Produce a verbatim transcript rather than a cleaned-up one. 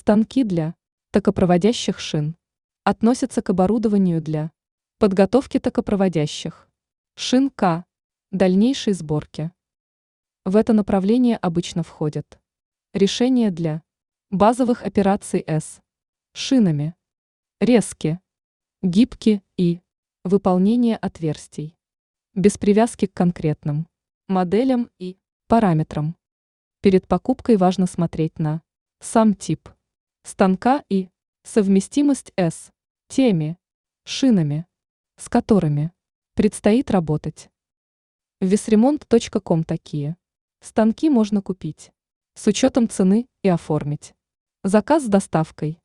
Станки для токопроводящих шин относятся к оборудованию для подготовки токопроводящих шин к дальнейшей сборке. В это направление обычно входят решения для базовых операций с шинами, резки, гибки и выполнение отверстий, без привязки к конкретным моделям и параметрам. Перед покупкой важно смотреть на сам тип станка и совместимость с теми шинами, с которыми предстоит работать. В весремонт точка ком такие станки можно купить с учетом цены и оформить заказ с доставкой.